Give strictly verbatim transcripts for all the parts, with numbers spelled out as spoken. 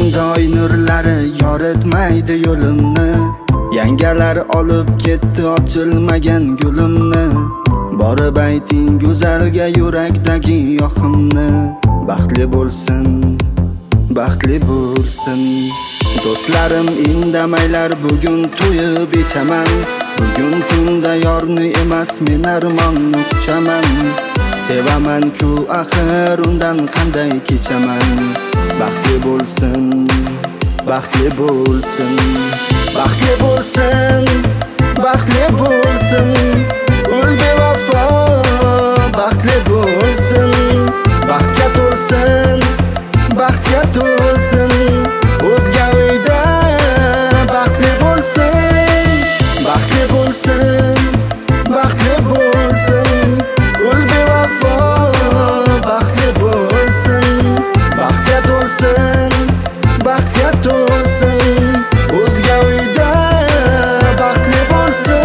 Sindoy nurlari yoritmaydi yo'limni. Yangalar olib ketdi ochilmagan gulimni. Borib ayting go'zalga yurakdagi yoqimni. Baxtli bo'lsin, baxtli bo'lsin. Do'stlarim indamaylar, bugun to'yib ichaman. Bugun tunda yorni emas, men armonni quchaman. Sevaman-ku axir, undan qanday kechaman. Baxtli bo'lsin, baxtli bo'lsin. Baxtli bo'lsin, baxtli bo'lsin. Ul bevafo, baxtli bo'lsin. Baxtga to'lsin, baxtga to'lsin. O'zga uyda baxtli bo'lsin. Baxtli bo'lsin, baxtli bo'lsin. Ul bevafo, baxtli bo'lsin. Baxtga to'lsin, baxtga to'lsin. O'zga uyda baxtli bo'lsin.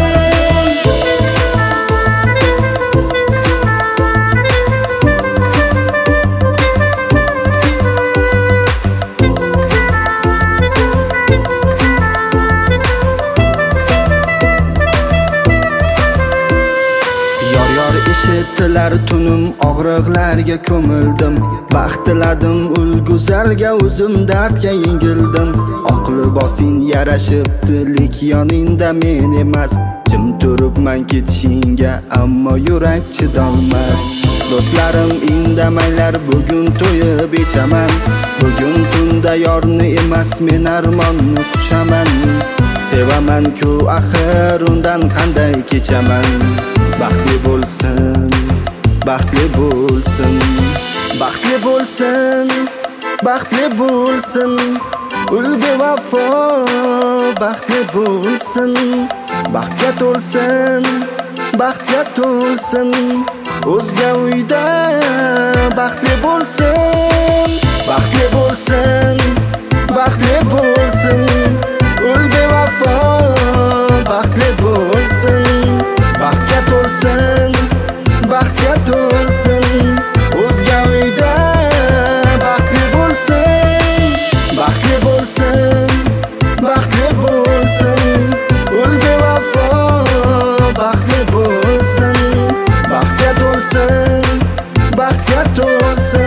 Eshitdilar tunum og'riqlarga ko'mildim. Baxt tiladim ul go'zalga, o'zim dardga yengildim. Oq libosing yarashibdi, lek yoningda men emas. Jim turibman ketishingga, ammo yurak chidolmas. Do'stlarim indamaylar, bugun to'yib ichaman. Bugun tunda yorni emas, men armonni quchaman. Sevaman-ku axir, undan qanday kechaman. Baxtli bo'lsin, baxtli bo'lsin. Baxtli bo'lsin, baxtli bo'lsin. Ul bevafo, baxtli bo'lsin. Baxtga to'lsin, baxtga to'lsin. O'zga uyda baxtli bo'lsin. Baxtli bo'lsin, baxtli bo'lsin. Ul bevafo, baxtli bo'lsin. Baxtga to'lsin, baxtga to'lsin. O'zga uyda baxtli bo'lsin. Baxtli bo'lsin, baxtli bo'lsin. Ul bevafo, baxtli bo'lsin. Baxtga to'lsin, baxtga to'lsin.